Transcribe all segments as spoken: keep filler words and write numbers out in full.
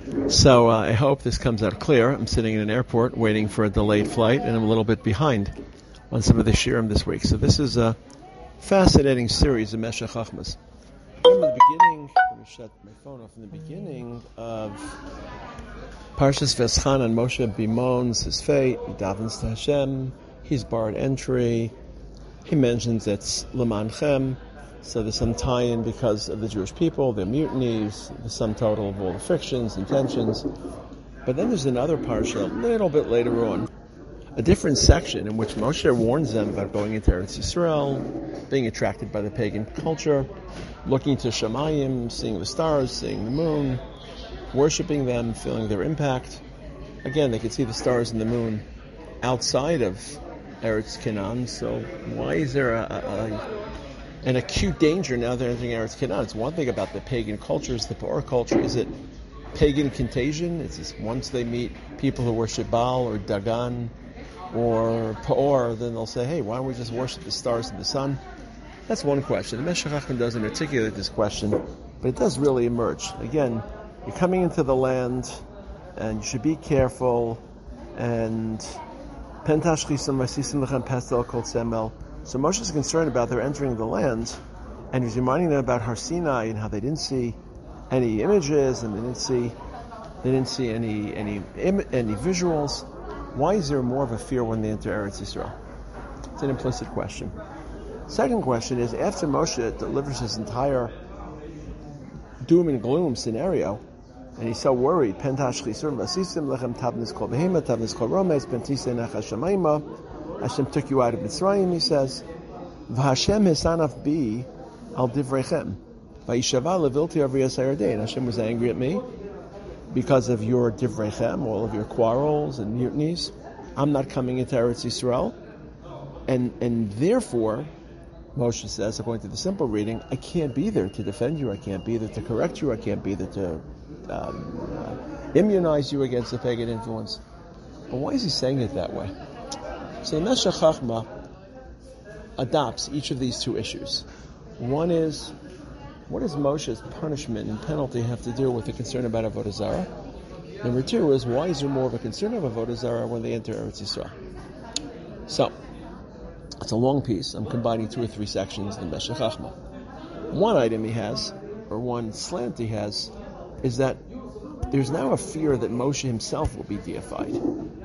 So uh, I hope this comes out clear. I'm sitting in an airport waiting for a delayed flight, and I'm a little bit behind on some of the shiurim this week. So this is a fascinating series of Meshech Chachmas. From the beginning, let me shut my phone off. In the beginning of Parshas Veschanan, Moshe bemoans his fate. He davens to Hashem. He's barred entry. He mentions it's L'manchem. So there's some tie-in because of the Jewish people, their mutinies, the sum total of all the frictions and tensions. But then there's another parsha a little bit later on, a different section in which Moshe warns them about going into Eretz Yisrael, being attracted by the pagan culture, looking to Shamayim, seeing the stars, seeing the moon, worshipping them, feeling their impact. Again, they could see the stars and the moon outside of Eretz Canaan, so why is there a, a, a an acute danger now they're entering Eretz Canaan? It's one thing about the pagan cultures, the Pa'or culture. Is it pagan contagion? It's just once they meet people who worship Baal or Dagan or Pa'or, then they'll say, hey, why don't we just worship the stars and the sun? That's one question. The Meshech Chacham doesn't articulate this question, but it does really emerge. Again, you're coming into the land, and you should be careful, and Pentash Chisam Vasisim Lechem Pastel Kol Semel. So Moshe is concerned about their entering the land, and he's reminding them about Har Sinai and how they didn't see any images and they didn't see they didn't see any any any visuals. Why is there more of a fear when they enter Eretz Yisrael? It's an implicit question. Second question is, after Moshe delivers his entire doom and gloom scenario, and he's so worried, Pentash Chisur Vasisim Lechem Tavnis Kol Behema Tavnis Kol Romes Pentisei Nachash Shamayma. Hashem took you out of Mitzrayim, he says. V'Hashem hisanaf bi al divrechem. V'yishava levilti avriyas hayardein. Hashem was angry at me because of your divrechem, all of your quarrels and mutinies. I'm not coming into Eretz Yisrael. And, and therefore, Moshe says, according to the simple reading, I can't be there to defend you. I can't be there to correct you. I can't be there to um, uh, immunize you against the pagan influence. But why is he saying it that way? So the Meshech Chachma adopts each of these two issues. One is, what does Moshe's punishment and penalty have to do with the concern about Avodah Zarah? Number two is, why is there more of a concern of Avodah Zarah when they enter Eretz Yisrael? So, it's a long piece. I'm combining two or three sections in the Meshech Chachma. One item he has, or one slant he has, is that there's now a fear that Moshe himself will be deified.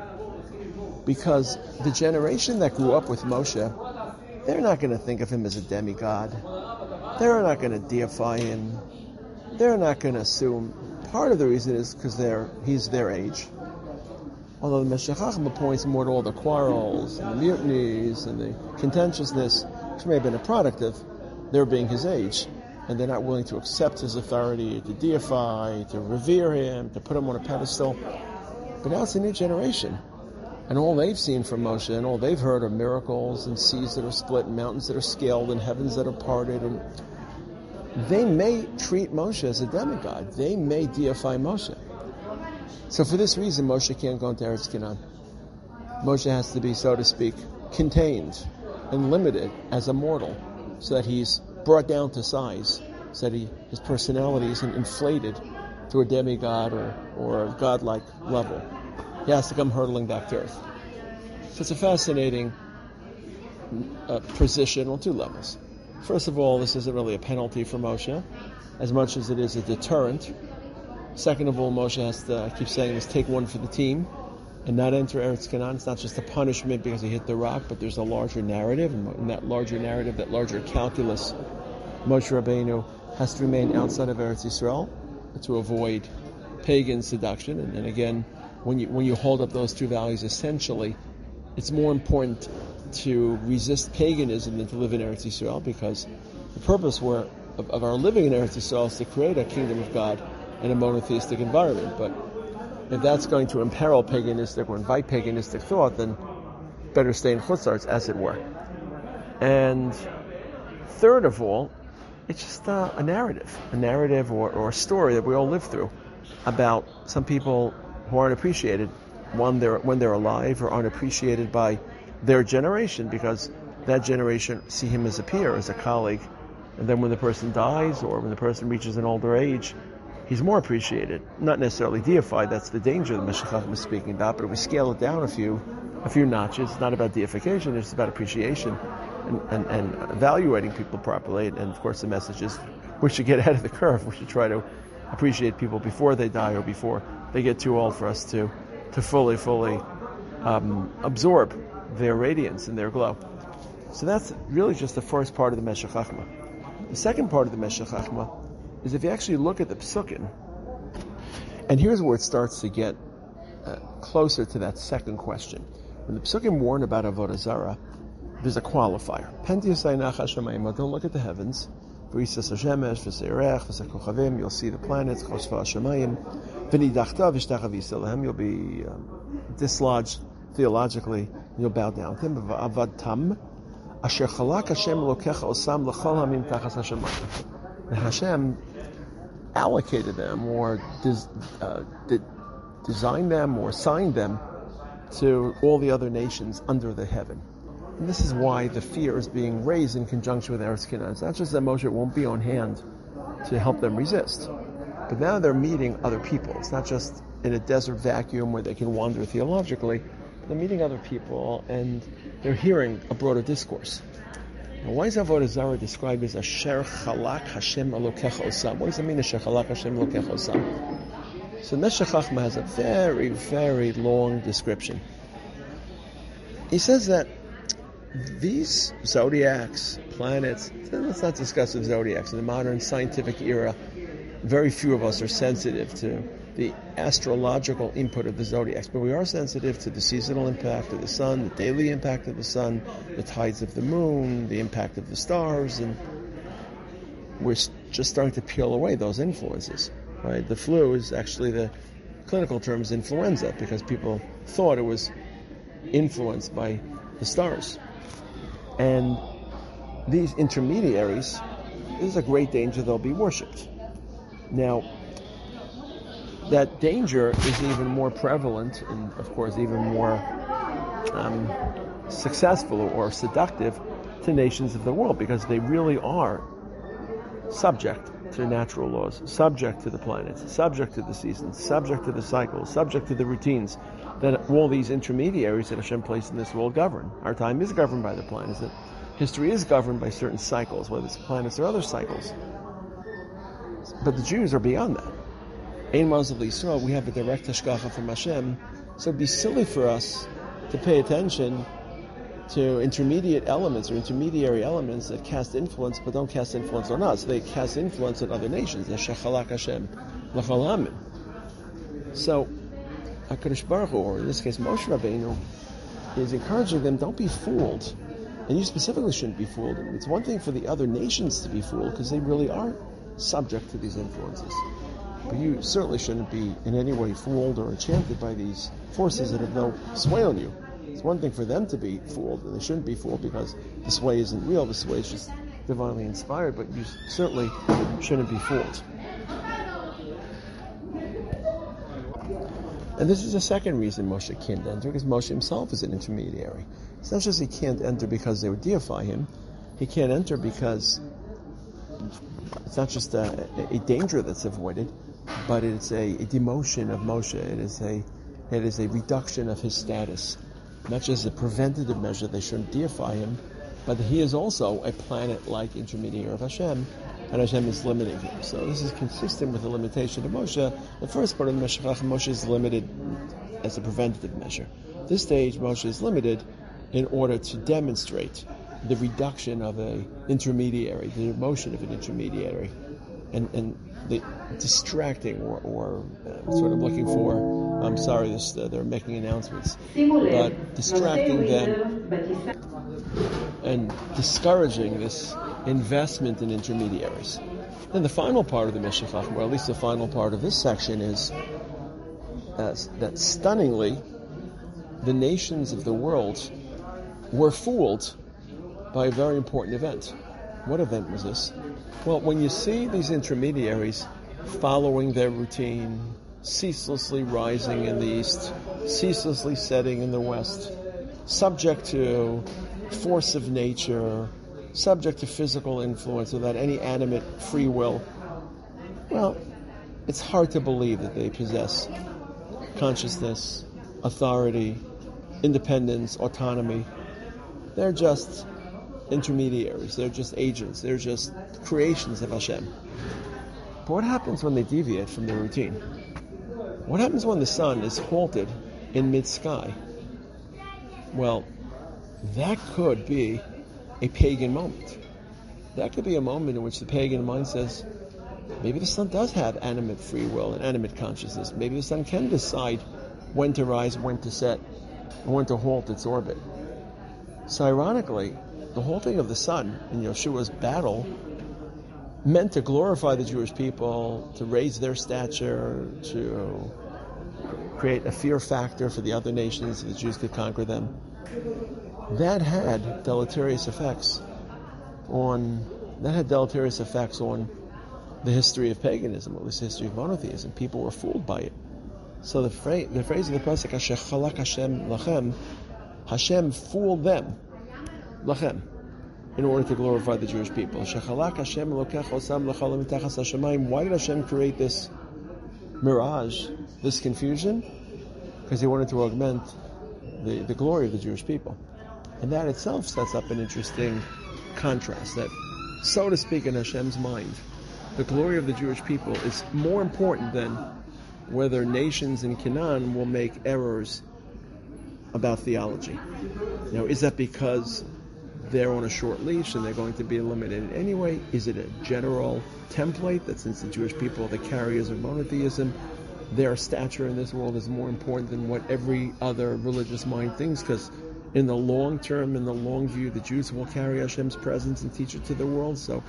Because the generation that grew up with Moshe, they're not going to think of him as a demigod. They're not going to deify him. They're not going to assume. Part of the reason is because they're he's their age. Although the Meshech Chachma points more to all the quarrels and the mutinies and the contentiousness, which may have been a product of their being his age, and they're not willing to accept his authority, to deify, to revere him, to put him on a pedestal. But now it's a new generation. And all they've seen from Moshe and all they've heard are miracles and seas that are split and mountains that are scaled and heavens that are parted. And they may treat Moshe as a demigod. They may deify Moshe. So for this reason, Moshe can't go into Eretz Canaan. Moshe has to be, so to speak, contained and limited as a mortal, so that he's brought down to size, so that he, his personality isn't inflated to a demigod or, or a godlike level. He has to come hurtling back to earth. So it's a fascinating uh, position on two levels. First of all, this isn't really a penalty for Moshe, as much as it is a deterrent. Second of all, Moshe has to, I keep saying this, take one for the team and not enter Eretz Canaan. It's not just a punishment because he hit the rock, but there's a larger narrative, and in that larger narrative, that larger calculus, Moshe Rabbeinu has to remain outside of Eretz Yisrael to avoid pagan seduction. And, and again, When you when you hold up those two values, essentially, it's more important to resist paganism than to live in Eretz Yisrael, because the purpose were, of, of our living in Eretz Yisrael is to create a kingdom of God in a monotheistic environment. But if that's going to imperil paganistic or invite paganistic thought, then better stay in chutzarts, as it were. And third of all, it's just uh, a narrative, a narrative or, or a story that we all live through about some people who aren't appreciated when they're, when they're alive, or aren't appreciated by their generation, because that generation see him as a peer, as a colleague. And then when the person dies, or when the person reaches an older age, he's more appreciated, not necessarily deified. That's the danger that Meshech Chochmah is speaking about. But if we scale it down a few, a few notches, it's not about deification; it's about appreciation and, and, and evaluating people properly. And of course, the message is we should get ahead of the curve. We should try to appreciate people before they die or before they get too old for us to to fully, fully um, absorb their radiance and their glow. So that's really just the first part of the Meshech Chochmah. The second part of the Meshech Chochmah is if you actually look at the Psukim, and here's where it starts to get uh, closer to that second question. When the Psukim warn about Avodah Zarah, there's a qualifier. Pen tiyasei nachash hamayim, don't look at the heavens. V'yisas hashemesh, v'seirech, v'sekochavim, you'll see the planets, chosfa hashemayim, v'nidachta v'shtachav yisalehem, you'll be um, dislodged theologically, and you'll bow down to him. V'avad tam, asher chalak Hashem lokecha osam l'chol hamim tachas hashemayim. And Hashem allocated them, or des, uh, did, designed them, or assigned them to all the other nations under the heaven. And this is why the fear is being raised in conjunction with Eretz Canaan. It's not just that Moshe won't be on hand to help them resist, but now they're meeting other people. It's not just in a desert vacuum where they can wander theologically. They're meeting other people, and they're hearing a broader discourse. Now, why is Avodah Zarah described as Asher Chalak Hashem Elokecha Osam? What does it mean, Asher Chalak Hashem Elokecha Osam? So Meshech Chochmah has a very, very long description. He says that these zodiacs, planets, let's not discuss the zodiacs. In the modern scientific era, very few of us are sensitive to the astrological input of the zodiacs, but we are sensitive to the seasonal impact of the sun, the daily impact of the sun, the tides of the moon, the impact of the stars, and we're just starting to peel away those influences. Right? The flu is actually, the clinical term is influenza, because people thought it was influenced by the stars. And these intermediaries, there's a great danger they'll be worshipped. Now, that danger is even more prevalent and, of course, even more um, successful or seductive to nations of the world, because they really are subject to natural laws, subject to the planets, subject to the seasons, subject to the cycles, subject to the routines that all these intermediaries that Hashem placed in this world govern. Our time is governed by the planets. That history is governed by certain cycles, whether it's planets or other cycles. But the Jews are beyond that. Ein Mazel Yisrael, we have a direct hashgacha from Hashem, so it'd be silly for us to pay attention to intermediate elements or intermediary elements that cast influence but don't cast influence on us. They cast influence on other nations. Shechalak Hashem l'chol ha'amim. So HaKadosh Baruch Hu, or in this case Moshe Rabbeinu, is encouraging them, don't be fooled. And you specifically shouldn't be fooled. It's one thing for the other nations to be fooled, because they really are subject to these influences. But you certainly shouldn't be in any way fooled or enchanted by these forces that have no sway on you. It's one thing for them to be fooled, and they shouldn't be fooled because the sway isn't real, the sway is just divinely inspired, but you certainly shouldn't be fooled. And this is the second reason Moshe can't enter, because Moshe himself is an intermediary. It's not just he can't enter because they would deify him, he can't enter because it's not just a, a danger that's avoided, but it's a, a demotion of Moshe. It is a it is a reduction of his status. Not just a preventative measure, they shouldn't deify him, but he is also a planet-like intermediary of Hashem, and Hashem is limiting him. So this is consistent with the limitation of Moshe. The first part of the Meshech Chochmah, Moshe is limited as a preventative measure. This stage, Moshe is limited in order to demonstrate the reduction of an intermediary, the demotion of an intermediary, and, and the distracting or, or uh, sort of looking for, I'm sorry, this, uh, they're making announcements, but distracting them and discouraging this investment in intermediaries. Then the final part of the Meshech Chochmah, or at least the final part of this section, is uh, that stunningly, the nations of the world were fooled by a very important event. What event was this? Well, when you see these intermediaries following their routine, ceaselessly rising in the east, ceaselessly setting in the west, subject to force of nature, subject to physical influence without any animate free will, well, it's hard to believe that they possess consciousness, authority, independence, autonomy. They're just intermediaries. They're just agents. They're just creations of Hashem. But what happens when they deviate from the routine? What happens when the sun is halted in mid-sky? Well, that could be a pagan moment. That could be a moment in which the pagan mind says, maybe the sun does have animate free will and animate consciousness. Maybe the sun can decide when to rise, when to set, and when to halt its orbit. So ironically, the halting of the sun in Yeshua's battle meant to glorify the Jewish people, to raise their stature, to create a fear factor for the other nations so the Jews could conquer them. That had deleterious effects on that had deleterious effects on the history of paganism, or at least the history of monotheism. People were fooled by it. So the phrase, the phrase of the pasuk, Asher chalak Hashem lachem, Hashem fooled them, lachem, in order to glorify the Jewish people. Asher chalak Hashem lokech osam l'chalam mitachas hashamayim. Why did Hashem create this mirage, this confusion? Because he wanted to augment the, the glory of the Jewish people. And that itself sets up an interesting contrast, that, so to speak, in Hashem's mind, the glory of the Jewish people is more important than whether nations in Canaan will make errors about theology. Now, is that because they're on a short leash and they're going to be eliminated anyway? Is it a general template that since the Jewish people are the carriers of monotheism, their stature in this world is more important than what every other religious mind thinks? Because in the long term, in the long view, the Jews will carry Hashem's presence and teach it to the world. So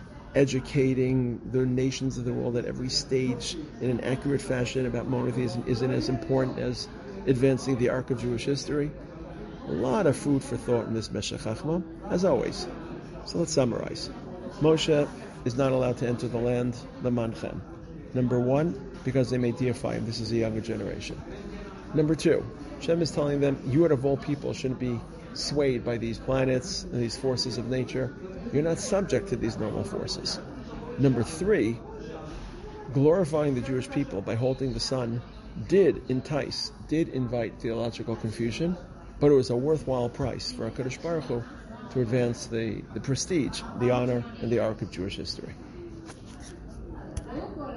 educating the nations of the world at every stage in an accurate fashion about monotheism isn't as important as advancing the arc of Jewish history. A lot of food for thought in this Meshech Chachma, as always. So let's summarize. Moshe is not allowed to enter the land, the Manchem. Number one, because they may deify him. This is a younger generation. Number two, Hashem is telling them, you out of all people shouldn't be swayed by these planets and these forces of nature. You're not subject to these normal forces. Number three, glorifying the Jewish people by holding the sun did entice, did invite theological confusion, but it was a worthwhile price for HaKadosh Baruch Hu to advance the, the prestige, the honor, and the arc of Jewish history.